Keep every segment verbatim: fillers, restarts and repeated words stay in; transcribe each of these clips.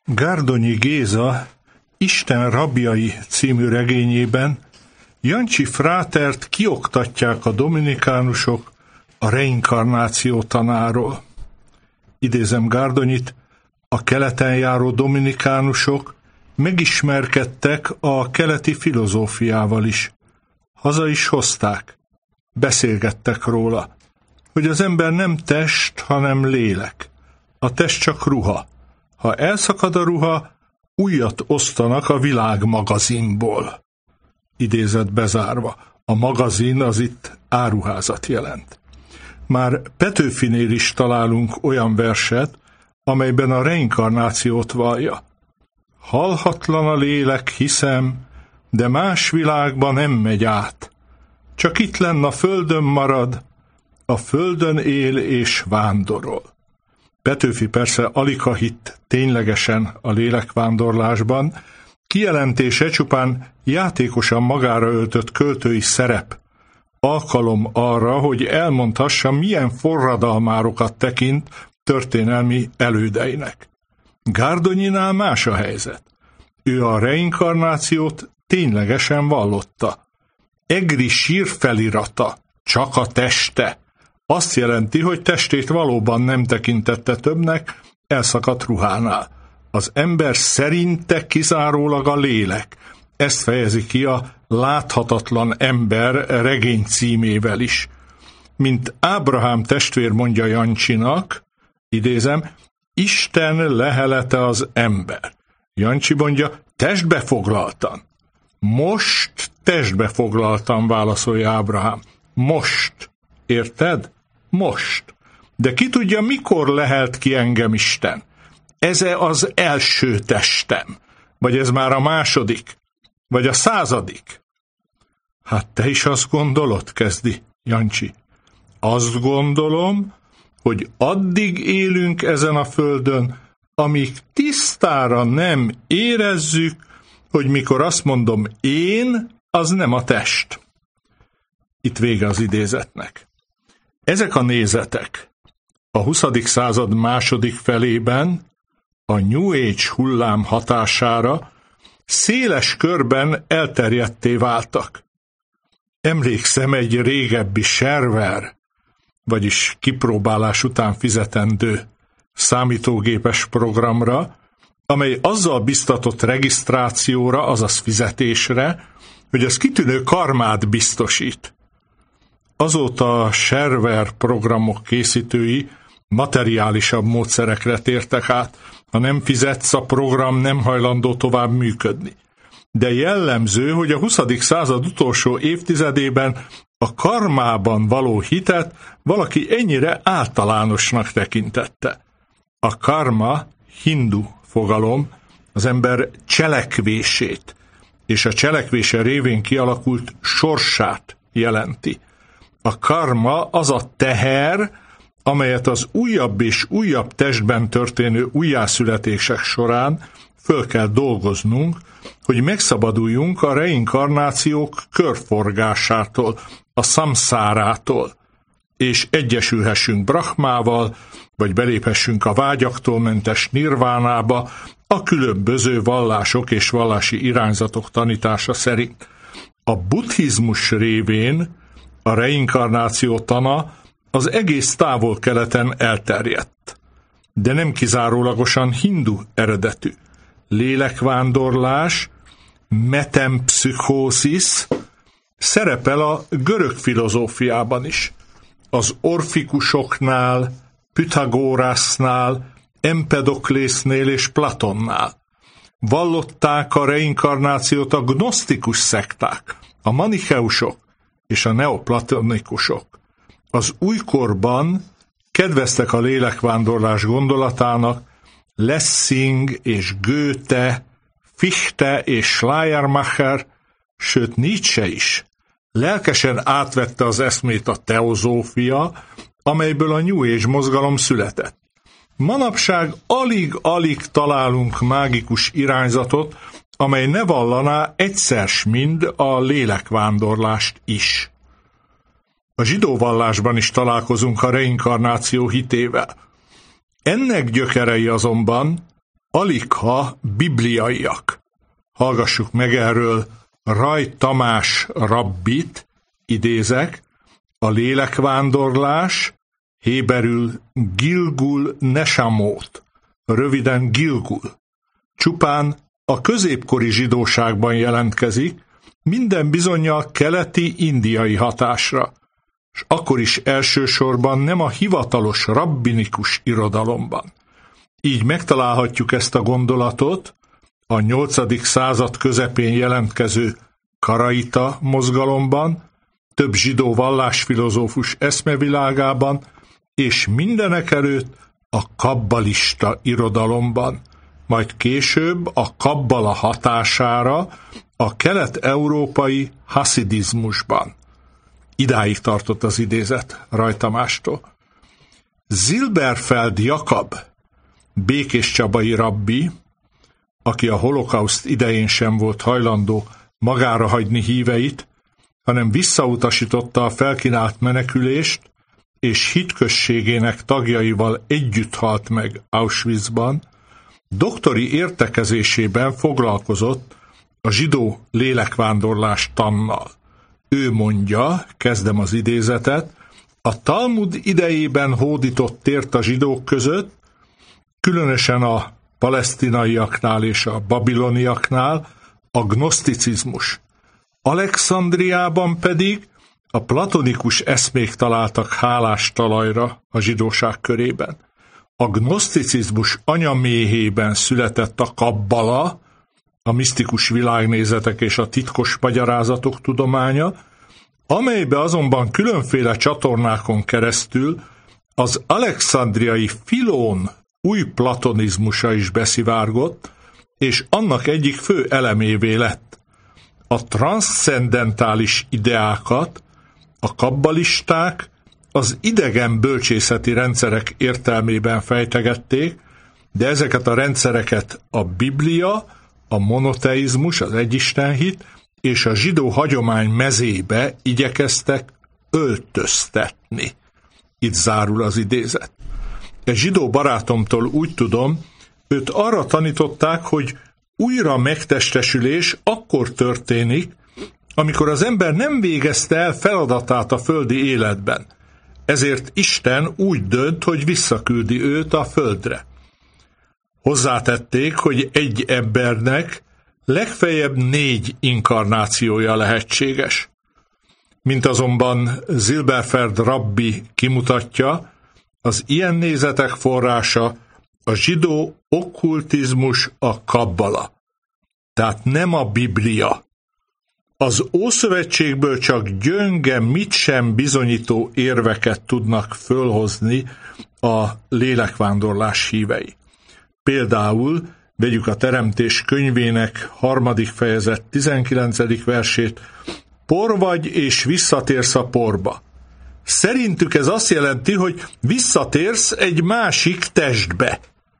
Gárdonyi Géza Isten rabjai című regényében Jancsi frátert kioktatják a dominikánusok a reinkarnáció tanáról. Idézem Gárdonyit: a keleten járó dominikánusok megismerkedtek a keleti filozófiával is. Haza is hozták, beszélgettek róla, hogy az ember nem test, hanem lélek. A test csak ruha. Ha elszakad a ruha, újat osztanak a világmagazinból. Idézet bezárva. A magazin az itt áruházat jelent. Már Petőfinél is találunk olyan verset, amelyben a reinkarnációt vallja. Halhatlan a lélek, hiszem, de más világban nem megy át. Csak itt lenn a földön marad, a földön él és vándorol. Petőfi persze aligha hitt ténylegesen a lélekvándorlásban, kijelentése csupán játékosan magára öltött költői szerep, alkalom arra, hogy elmondhassa, milyen forradalmárokat tekint történelmi elődeinek. Gárdonyinál más a helyzet. Ő a reinkarnációt ténylegesen vallotta. Egri sírfelirata, csak a teste, azt jelenti, hogy testét valóban nem tekintette többnek elszakadt ruhánál. Az ember szerinte kizárólag a lélek. Ezt fejezi ki a Láthatatlan ember regény címével is. Mint Ábrahám testvér mondja Jancsinak, idézem, Isten lehelete az ember. Jancsi mondja, testbe foglaltan. Most testbe foglaltan, válaszolja Ábrahám. Most. Érted? Most. De ki tudja, mikor lehelt ki engem Isten? Ez-e az első testem? Vagy ez már a második? Vagy a századik? Hát te is azt gondolod, kezdi Jancsi. Azt gondolom, hogy addig élünk ezen a földön, amíg tisztára nem érezzük, hogy mikor azt mondom én, az nem a test. Itt vége az idézetnek. Ezek a nézetek a huszadik század második felében a New Age hullám hatására széles körben elterjedtté váltak. Emlékszem egy régebbi server, vagyis kipróbálás után fizetendő számítógépes programra, amely azzal biztatott regisztrációra, azaz fizetésre, hogy az kitűnő karmát biztosít. Azóta a server programok készítői materiálisabb módszerekre tértek át. Ha nem fizetsz, a program nem hajlandó tovább működni. De jellemző, hogy a huszadik század utolsó évtizedében a karmában való hitet valaki ennyire általánosnak tekintette. A karma hindu fogalom az ember cselekvését és a cselekvése révén kialakult sorsát jelenti. A karma az a teher, amelyet az újabb és újabb testben történő újjászületések során föl kell dolgoznunk, hogy megszabaduljunk a reinkarnációk körforgásától, a szamszárától, és egyesülhessünk Brahmával, vagy beléphessünk a vágyaktól mentes nirvánába a különböző vallások és vallási irányzatok tanítása szerint. A buddhizmus révén a reinkarnáció tana az egész távol-keleten elterjedt, de nem kizárólagosan hindu eredetű. Lélekvándorlás, metempszüchózis szerepel a görög filozófiában is. Az orfikusoknál, Pythagórasnál, Empedoklésznél és Platonnál. Vallották a reinkarnációt a gnosztikus szekták, a manicheusok és a neoplatonikusok. Az újkorban kedveztek a lélekvándorlás gondolatának Lessing és Goethe, Fichte és Schleiermacher, sőt Nietzsche is. Lelkesen átvette az eszmét a teozófia, amelyből a New Age mozgalom született. Manapság alig-alig találunk mágikus irányzatot, amely ne vallaná egyszer s mind a lélekvándorlást is. A zsidó vallásban is találkozunk a reinkarnáció hitével. Ennek gyökerei azonban aligha bibliaiak. Hallgassuk meg erről Ray Tamás rabbit, idézek, a lélekvándorlás, héberül Gilgul Neshamot, röviden Gilgul, csupán a középkori zsidóságban jelentkezik, minden bizonnyal keleti indiai hatásra, és akkor is elsősorban nem a hivatalos rabbinikus irodalomban. Így megtalálhatjuk ezt a gondolatot a nyolcadik század közepén jelentkező karaita mozgalomban, több zsidó vallásfilozófus eszmevilágában, és mindenekelőtt a kabbalista irodalomban, majd később a kabbala hatására a kelet-európai haszidizmusban. Idáig tartott az idézet Ray Tamástól. Zilberfeld Jakab, békéscsabai rabbi, aki a holokauszt idején sem volt hajlandó magára hagyni híveit, hanem visszautasította a felkínált menekülést, és hitközségének tagjaival együtt halt meg Auschwitzban, doktori értekezésében foglalkozott a zsidó lélekvándorlás tannal. Ő mondja, kezdem az idézetet, a Talmud idejében hódított tért a zsidók között, különösen a palesztinaiaknál és a babiloniaknál a gnoszticizmus. Alexandriában pedig a platonikus eszmék találtak hálás talajra a zsidóság körében. A gnoszticizmus anyaméhében született a kabbala, a misztikus világnézetek és a titkos magyarázatok tudománya, amelybe azonban különféle csatornákon keresztül az alexandriai Filón új platonizmusa is beszivárgott, és annak egyik fő elemévé lett. A transzcendentális ideákat a kabbalisták az idegen bölcsészeti rendszerek értelmében fejtegették, de ezeket a rendszereket a Biblia, a monoteizmus, az egyistenhit és a zsidó hagyomány mezébe igyekeztek öltöztetni. Itt zárul az idézet. Egy zsidó barátomtól úgy tudom, őt arra tanították, hogy újra megtestesülés akkor történik, amikor az ember nem végezte el feladatát a földi életben. Ezért Isten úgy dönt, hogy visszaküldi őt a földre. Hozzátették, hogy egy embernek legfeljebb négy inkarnációja lehetséges. Mint azonban Zilberfeld rabbi kimutatja, az ilyen nézetek forrása a zsidó okkultizmus, a kabbala. Tehát nem a Biblia. Az Ószövetségből csak gyönge, mit sem bizonyító érveket tudnak fölhozni a lélekvándorlás hívei. Például vegyük a Teremtés könyvének harmadik fejezet tizenkilencedik versét, por vagy és visszatérsz a porba. Szerintük ez azt jelenti, hogy visszatérsz egy másik testbe.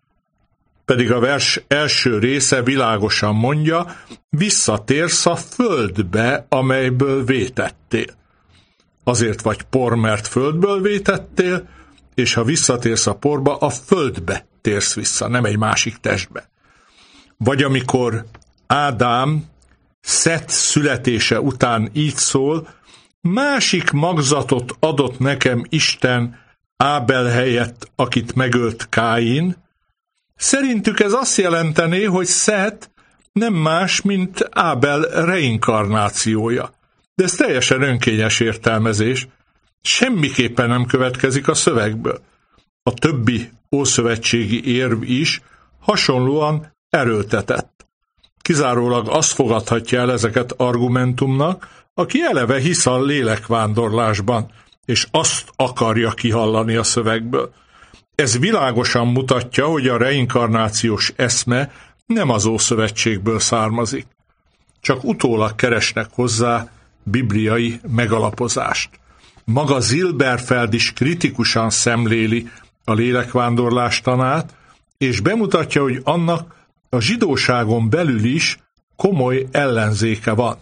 Pedig a vers első része világosan mondja, visszatérsz a földbe, amelyből vétettél. Azért vagy por, mert földből vétettél, és ha visszatérsz a porba, a földbe térsz vissza, nem egy másik testbe. Vagy amikor Ádám Szet születése után így szól, másik magzatot adott nekem Isten Ábel helyett, akit megölt Káin. Szerintük ez azt jelentené, hogy Szet nem más, mint Ábel reinkarnációja. De ez teljesen önkényes értelmezés, semmiképpen nem következik a szövegből. A többi ószövetségi érv is hasonlóan erőltetett. Kizárólag azt fogadhatja el ezeket argumentumnak, aki eleve hisz a lélekvándorlásban, és azt akarja kihallani a szövegből. Ez világosan mutatja, hogy a reinkarnációs eszme nem az Ószövetségből származik. Csak utólag keresnek hozzá bibliai megalapozást. Maga Zilberfeld is kritikusan szemléli a lélekvándorlás tanát, és bemutatja, hogy annak a zsidóságon belül is komoly ellenzéke van.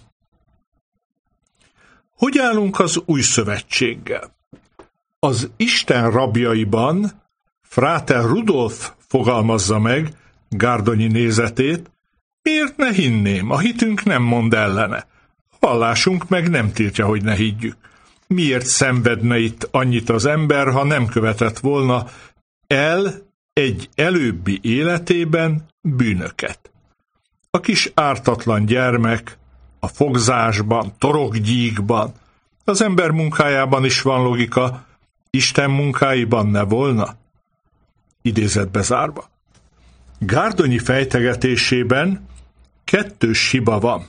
Hogy állunk az új szövetséggel? Az Isten rabjaiban Fráter Rudolf fogalmazza meg Gárdonyi nézetét, miért ne hinném, a hitünk nem mond ellene. Vallásunk meg nem tiltja, hogy ne higgyük. Miért szenvedne itt annyit az ember, ha nem követett volna el egy előbbi életében bűnöket? A kis ártatlan gyermek a fogzásban, torokgyíkban, az ember munkájában is van logika, Isten munkáiban ne volna? Idézetbe zárva. Gárdonyi fejtegetésében kettős hiba van.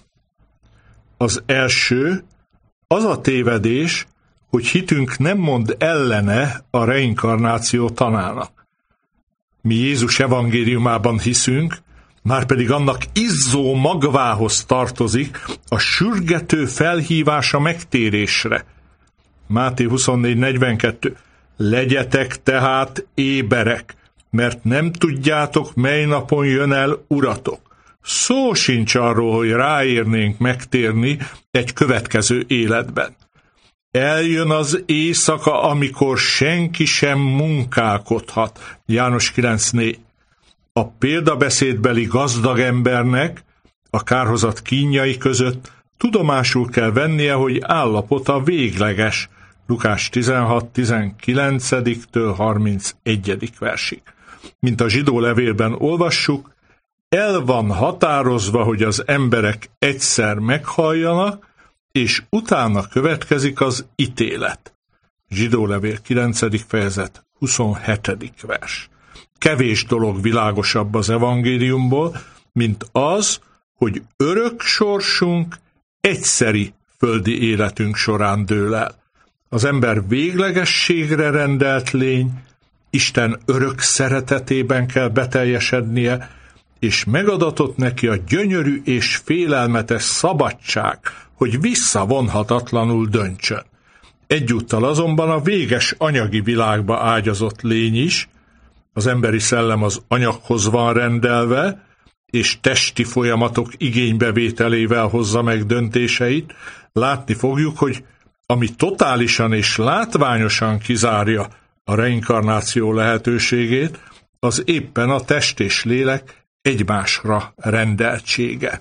Az első, az a tévedés, hogy hitünk nem mond ellene a reinkarnáció tanának. Mi Jézus evangéliumában hiszünk, márpedig annak izzó magvához tartozik a sürgető felhívása megtérésre. Máté huszonnégy negyvenkettő. Legyetek tehát éberek, mert nem tudjátok, mely napon jön el uratok. Szó sincs arról, hogy ráérnénk megtérni egy következő életben. Eljön az éjszaka, amikor senki sem munkálkodhat. János kilenc négy. A példabeszédbeli gazdag embernek a kárhozat kínjai között tudomásul kell vennie, hogy állapota végleges. Lukás tizenhat tizenkilenc-től harmincegyedik versig. Mint a zsidó levélben olvassuk, el van határozva, hogy az emberek egyszer meghalljanak, és utána következik az ítélet. Zsidó levél kilencedik fejezet huszonhetedik vers. Kevés dolog világosabb az evangéliumból, mint az, hogy örök sorsunk egyszeri földi életünk során dől el. Az ember véglegességre rendelt lény, Isten örök szeretetében kell beteljesednie, és megadatott neki a gyönyörű és félelmetes szabadság, hogy visszavonhatatlanul döntsön. Egyúttal azonban a véges anyagi világba ágyazott lény is, az emberi szellem az anyaghoz van rendelve, és testi folyamatok igénybevételével hozza meg döntéseit, látni fogjuk, hogy ami totálisan és látványosan kizárja a reinkarnáció lehetőségét, az éppen a test és lélek egymásra rendeltsége.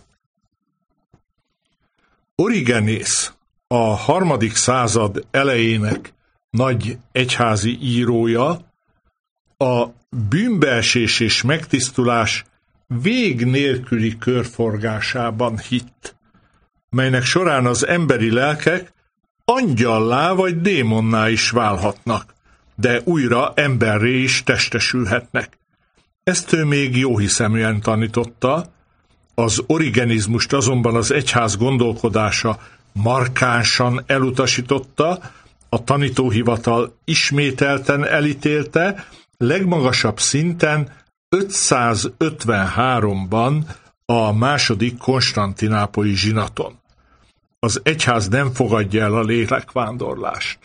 Origenész, a harmadik század elejének nagy egyházi írója, a bűnbeesés és megtisztulás vég nélküli körforgásában hitt, melynek során az emberi lelkek angyallá vagy démonná is válhatnak, de újra emberré is testesülhetnek. Ezt ő még jóhiszeműen tanította, az origenizmust azonban az egyház gondolkodása markánsan elutasította, a tanítóhivatal ismételten elítélte, legmagasabb szinten ötszázötvenháromban a második konstantinápolyi zsinaton. Az egyház nem fogadja el a lélekvándorlást.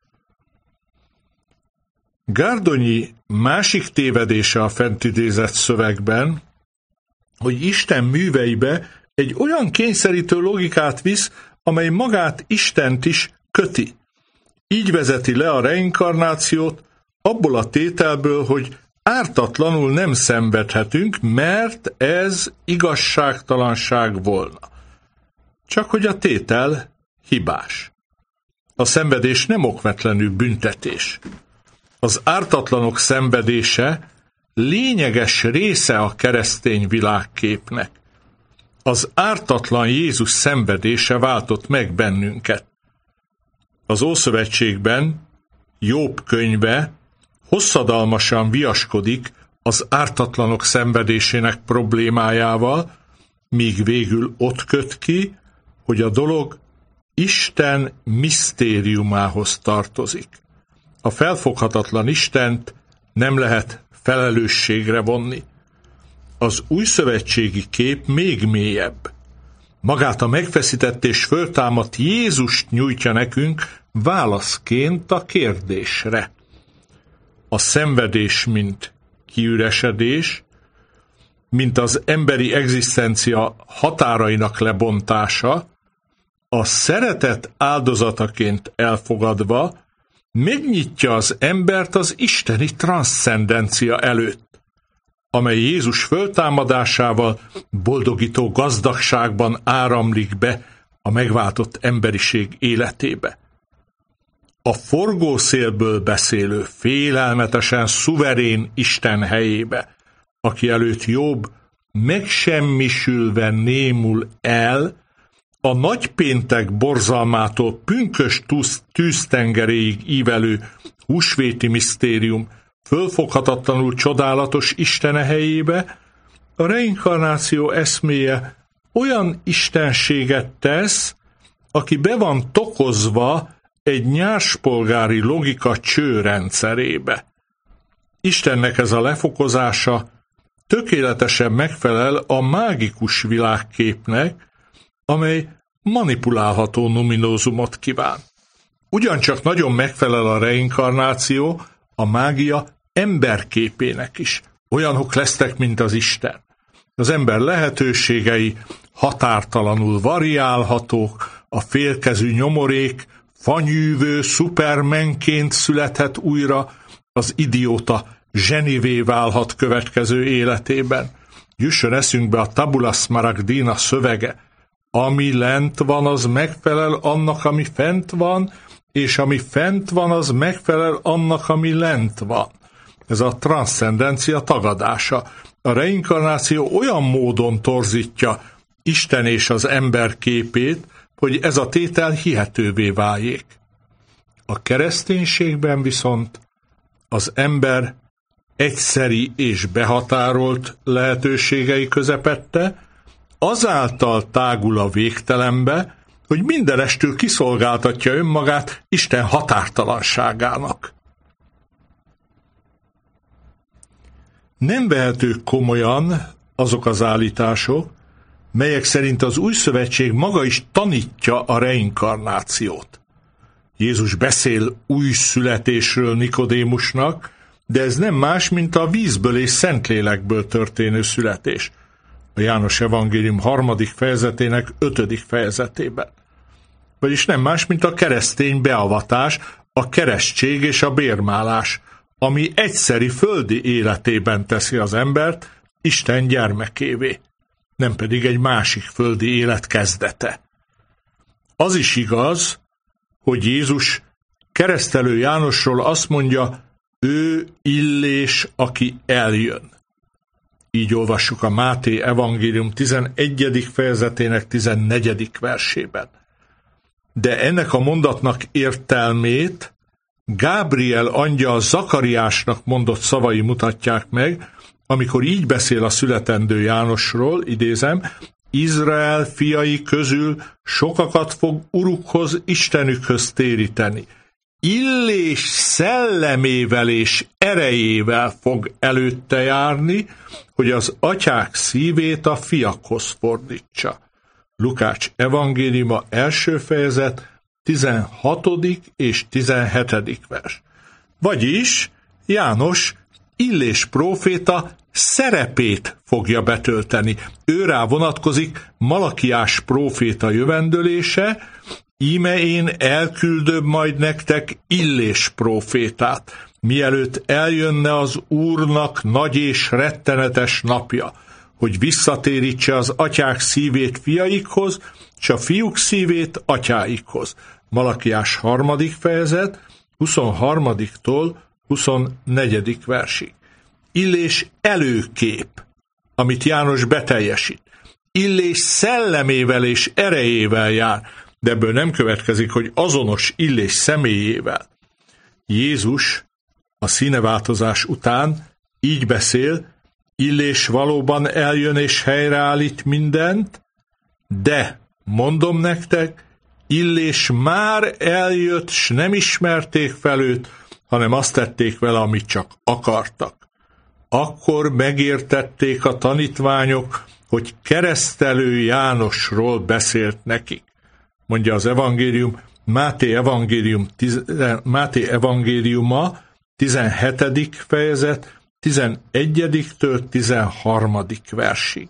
Gárdonyi másik tévedése a fent idézett szövegben, hogy Isten műveibe egy olyan kényszerítő logikát visz, amely magát Istent is köti. Így vezeti le a reinkarnációt abból a tételből, hogy ártatlanul nem szenvedhetünk, mert ez igazságtalanság volna. Csak hogy a tétel hibás. A szenvedés nem okvetlenül büntetés. Az ártatlanok szenvedése lényeges része a keresztény világképnek. Az ártatlan Jézus szenvedése váltott meg bennünket. Az Ószövetségben Jobb könyve hosszadalmasan viaskodik az ártatlanok szenvedésének problémájával, míg végül ott köt ki, hogy a dolog Isten misztériumához tartozik. A felfoghatatlan Istent nem lehet felelősségre vonni. Az újszövetségi kép még mélyebb. Magát a megfeszített és föltámadt Jézust nyújtja nekünk válaszként a kérdésre. A szenvedés, mint kiüresedés, mint az emberi egzisztencia határainak lebontása, a szeretet áldozataként elfogadva megnyitja az embert az isteni transzcendencia előtt. amely Jézus föltámadásával boldogító gazdagságban áramlik be a megváltott emberiség életébe. A forgószélből beszélő, félelmetesen szuverén Isten helyébe, aki előtt Jobb megsemmisülve némul el, a nagypéntek borzalmától pünkös tűztengeréig ívelő húsvéti misztérium fölfoghatatlanul csodálatos Istene helyébe, a reinkarnáció eszméje olyan istenséget tesz, aki be van tokozva egy nyárspolgári logika csőrendszerébe. Istennek ez a lefokozása tökéletesen megfelel a mágikus világképnek, amely manipulálható nominózumot kíván. Ugyancsak nagyon megfelel a reinkarnáció a mágia emberképének is. Olyanok lesznek, mint az Isten. Az ember lehetőségei határtalanul variálhatók, a félkezű nyomorék fanyűvő szupermenként születhet újra, az idióta zsenivé válhat következő életében. Jusson eszünkbe a Tabula Smaragdina szövege. Ami lent van, az megfelel annak, ami fent van, és ami fent van, az megfelel annak, ami lent van. Ez a transzcendencia tagadása. A reinkarnáció olyan módon torzítja Isten és az ember képét, hogy ez a tétel hihetővé váljék. A kereszténységben viszont az ember egyszeri és behatárolt lehetőségei közepette, azáltal tágul a végtelenbe, hogy mindenestül kiszolgáltatja önmagát Isten határtalanságának. Nem vehetők komolyan azok az állítások, melyek szerint az új szövetség maga is tanítja a reinkarnációt. Jézus beszél új születésről Nikodémusnak, de ez nem más, mint a vízből és Szentlélekből történő születés. A János evangélium harmadik fejezetének ötödik fejezetében. Vagyis nem más, mint a keresztény beavatás, a keresztség és a bérmálás, ami egyszeri földi életében teszi az embert Isten gyermekévé, nem pedig egy másik földi élet kezdete. Az is igaz, hogy Jézus keresztelő Jánosról azt mondja, ő Illés, aki eljön. Így olvassuk a Máté evangélium tizenegyedik fejezetének tizennegyedik versében. De ennek a mondatnak értelmét Gábriel angyal Zakariásnak mondott szavai mutatják meg, amikor így beszél a születendő Jánosról, idézem, Izrael fiai közül sokakat fog urukhoz, Istenükhöz téríteni. Illés szellemével és erejével fog előtte járni, hogy az atyák szívét a fiakhoz fordítsa. Lukács evangéliuma első fejezet, tizenhatodik és tizenhetedik vers. Vagyis János Illés próféta szerepét fogja betölteni. Őrá vonatkozik Malakiás próféta jövendölése, íme én elküldöm majd nektek Illés prófétát, mielőtt eljönne az Úrnak nagy és rettenetes napja, hogy visszatérítse az atyák szívét fiaikhoz, és a fiúk szívét atyáikhoz. Malakiás harmadik fejezet, huszonharmadiktól huszonnegyedik versig. Illés előkép, amit János beteljesít. Illés szellemével és erejével jár, de ebből nem következik, hogy azonos Illés személyével. Jézus a színeváltozás után így beszél, Illés valóban eljön és helyreállít mindent, de mondom nektek, Illés már eljött, s nem ismerték fel őt, hanem azt tették vele, amit csak akartak. Akkor megértették a tanítványok, hogy keresztelő Jánosról beszélt nekik. Mondja az evangélium, Máté evangélium, Máté evangéliuma, tizenhetedik fejezet, tizenegyediktől tizenharmadik versig.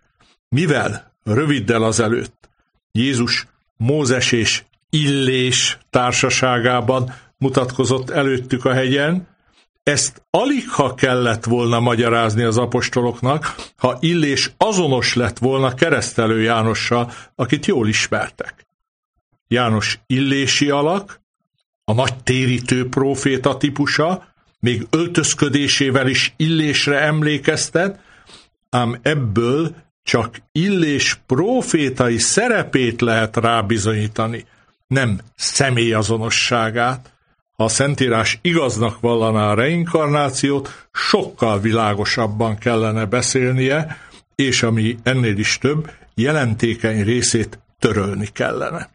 Mivel röviddel azelőtt Jézus Mózes és Illés társaságában mutatkozott előttük a hegyen, Ezt aligha kellett volna magyarázni az apostoloknak, ha Illés azonos lett volna Keresztelő Jánossal, akit jól ismertek. János illési alak, a nagy térítő próféta típusa, még öltözködésével is Illésre emlékeztet, ám ebből csak Illés prófétai szerepét lehet rábizonyítani, nem személyazonosságát. Ha a Szentírás igaznak vallaná a reinkarnációt, sokkal világosabban kellene beszélnie, és ami ennél is több, jelentékeny részét törölni kellene.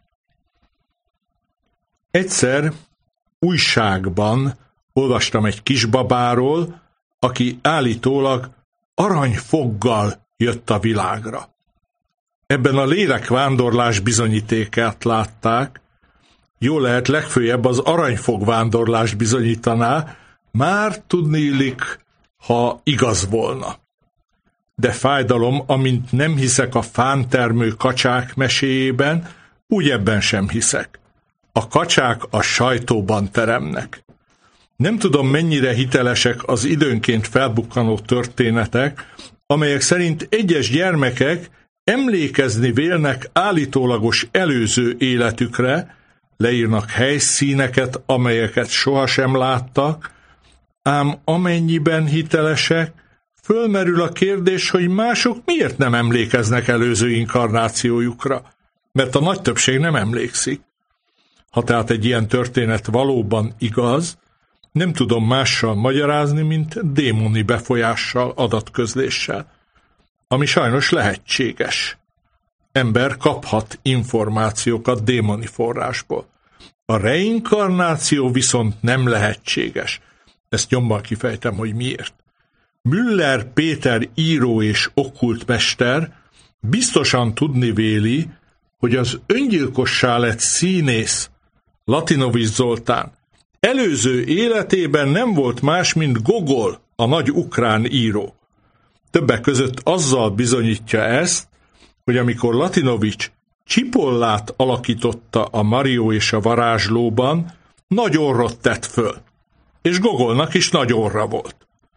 Egyszer újságban olvastam egy kisbabáról, aki állítólag aranyfoggal jött a világra. Ebben a lélekvándorlás bizonyítékát látták, jól lehet legfőjebb az aranyfog vándorlást bizonyítaná, már tudniillik, ha igaz volna. De fájdalom, amint nem hiszek a fántermő kacsák meséjében, úgy ebben sem hiszek. A kacsák a sajtóban teremnek. Nem tudom, mennyire hitelesek az időnként felbukkanó történetek, amelyek szerint egyes gyermekek emlékezni vélnek állítólagos előző életükre, leírnak helyszíneket, amelyeket sohasem láttak, ám amennyiben hitelesek, fölmerül a kérdés, hogy mások miért nem emlékeznek előző inkarnációjukra, mert a nagy többség nem emlékszik. Ha tehát egy ilyen történet valóban igaz, nem tudom mással magyarázni, mint démoni befolyással, adatközléssel, ami sajnos lehetséges. Ember kaphat információkat démoni forrásból. A reinkarnáció viszont nem lehetséges. Ezt nyomban kifejtem, hogy miért. Müller Péter író és okkultmester biztosan tudni véli, hogy az öngyilkossá lett színész Latinovics Zoltán előző életében nem volt más, mint Gogol, a nagy ukrán író. Többek között azzal bizonyítja ezt, hogy amikor Latinovics Csipollát alakította a Mario és a varázslóban, nagy orrot tett föl, és Gogolnak is nagy orra volt.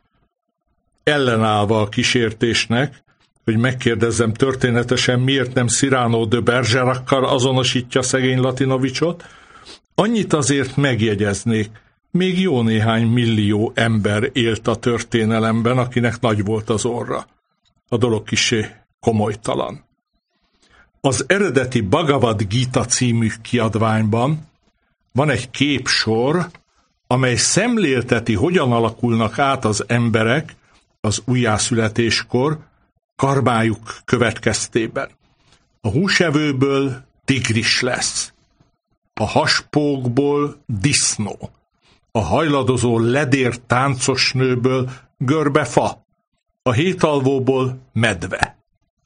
Ellenállva a kísértésnek, hogy megkérdezzem történetesen, miért nem Cyrano de Bergerac-kal azonosítja szegény Latinovicsot, annyit azért megjegyeznék, még jó néhány millió ember élt a történelemben, akinek nagy volt az orra. A dolog kissé komolytalan. Az eredeti Bhagavad Gita című kiadványban van egy képsor, amely szemlélteti, hogyan alakulnak át az emberek az újjászületéskor karmájuk következtében. A húsevőből tigris lesz, a haspókból disznó, a hajladozó ledér táncosnőből görbefa, a hétalvóból medve.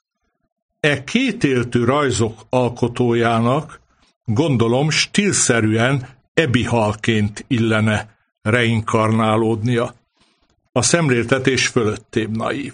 E kétéltű rajzok alkotójának gondolom stílszerűen ebihalként illene reinkarnálódnia. A szemléltetés fölöttébb naív.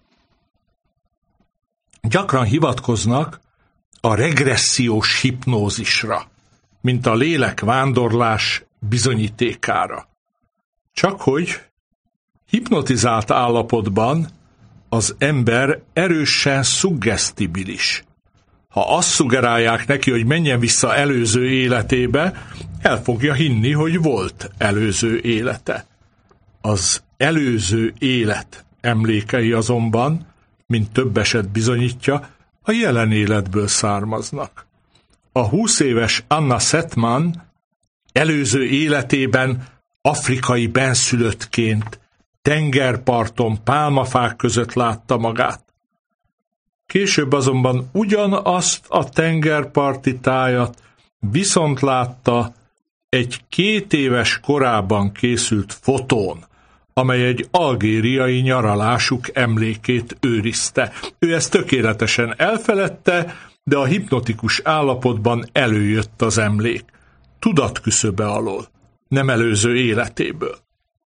Gyakran hivatkoznak a regressziós hipnózisra, mint a lélekvándorlás bizonyítékára. Csakhogy hipnotizált állapotban az ember erősen szuggesztibilis. Ha azt szuggerálják neki, hogy menjen vissza előző életébe, el fogja hinni, hogy volt előző élete. Az előző élet emlékei azonban, mint több eset bizonyítja, a jelen életből származnak. A húsz éves Anna Setman előző életében afrikai benszülöttként tengerparton, pálmafák között látta magát. Később azonban ugyanazt a tengerparti tájat viszont látta egy két éves korában készült fotón, amely egy algériai nyaralásuk emlékét őrizte. Ő ezt tökéletesen elfeledte, de a hipnotikus állapotban előjött az emlék. Tudatküszöbe alól, nem előző életéből.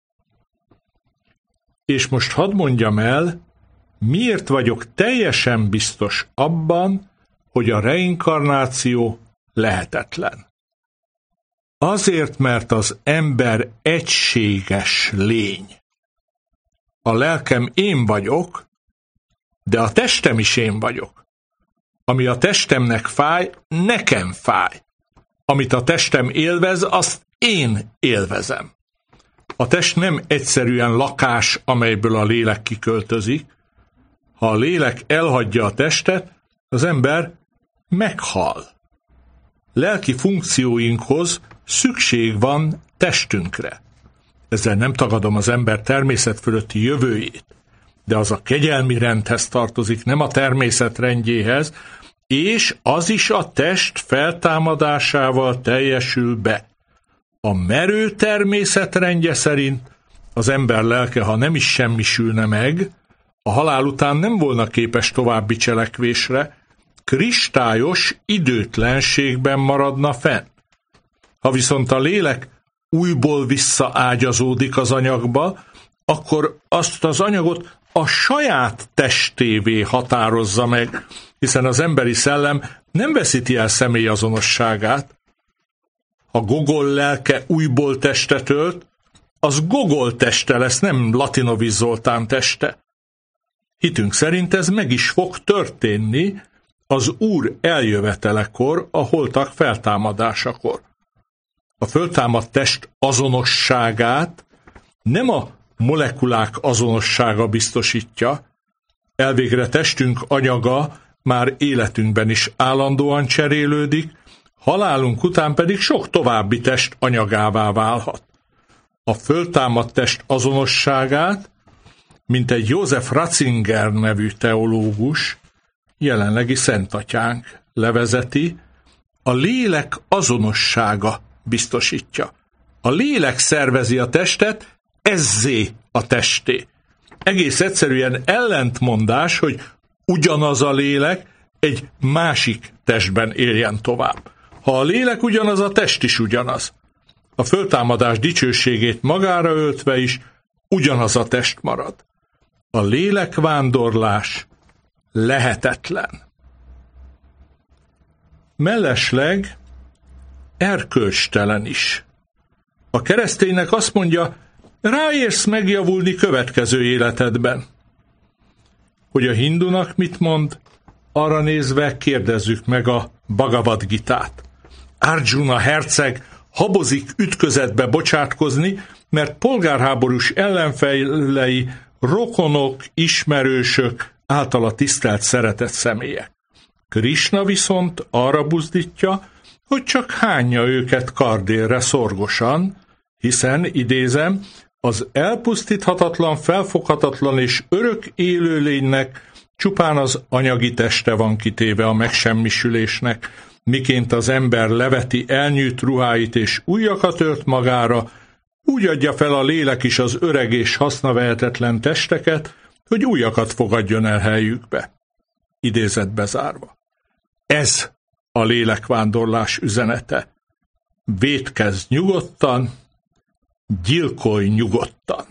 És most hadd mondjam el, miért vagyok teljesen biztos abban, hogy a reinkarnáció lehetetlen. Azért, mert az ember egységes lény. A lelkem én vagyok, de a testem is én vagyok. Ami a testemnek fáj, nekem fáj. Amit a testem élvez, azt én élvezem. A test nem egyszerűen lakás, amelyből a lélek kiköltözik. Ha a lélek elhagyja a testet, az ember meghal. Lelki funkcióinkhoz szükség van testünkre. Ezzel nem tagadom az ember természet fölötti jövőjét, de az a kegyelmi rendhez tartozik, nem a természet rendjéhez, és az is a test feltámadásával teljesül be. A merő természet rendje szerint az ember lelke, ha nem is semmisülne meg, a halál után nem volna képes további cselekvésre, kristályos időtlenségben maradna fenn. Ha viszont a lélek újból visszaágyazódik az anyagba, akkor azt az anyagot a saját testévé határozza meg, hiszen az emberi szellem nem veszíti el személyazonosságát. Ha Gogol lelke újból testet ölt, az Gogol teste lesz, nem Latinovics Zoltán teste. Hitünk szerint ez meg is fog történni az Úr eljövetelekor, a holtak feltámadásakor. A föltámadt test azonosságát nem a molekulák azonossága biztosítja, elvégre testünk anyaga már életünkben is állandóan cserélődik, halálunk után pedig sok további test anyagává válhat. A föltámadt test azonosságát, mint egy József Ratzinger nevű teológus, jelenlegi szentatyánk levezeti, a lélek azonossága biztosítja. A lélek szervezi a testet, ezzé a testé. Egész egyszerűen ellentmondás, hogy ugyanaz a lélek egy másik testben éljen tovább. Ha a lélek ugyanaz, a test is ugyanaz. A föltámadás dicsőségét magára öltve is ugyanaz a test marad. A lélekvándorlás lehetetlen. Mellesleg erkölcstelen is. A kereszténynek azt mondja, ráérsz megjavulni következő életedben. Hogy a hindunak mit mond, arra nézve kérdezzük meg a Bhagavad Gitát. Arjuna herceg habozik ütközetbe bocsátkozni, mert polgárháborús ellenfelei, rokonok, ismerősök, általa tisztelt szeretett személyek. Krisna viszont arra buzdítja, hogy csak hányja őket kardélre szorgosan, hiszen, idézem, az elpusztíthatatlan, felfoghatatlan és örök élőlénynek csupán az anyagi teste van kitéve a megsemmisülésnek, miként az ember leveti elnyűjt ruháit és újakat ölt magára, úgy adja fel a lélek is az öreg és hasznavehetetlen testeket, hogy újakat fogadjon el helyükbe. Idézet bezárva. Ez a lélekvándorlás üzenete. Vétkezz nyugodtan, gyilkolj nyugodtan.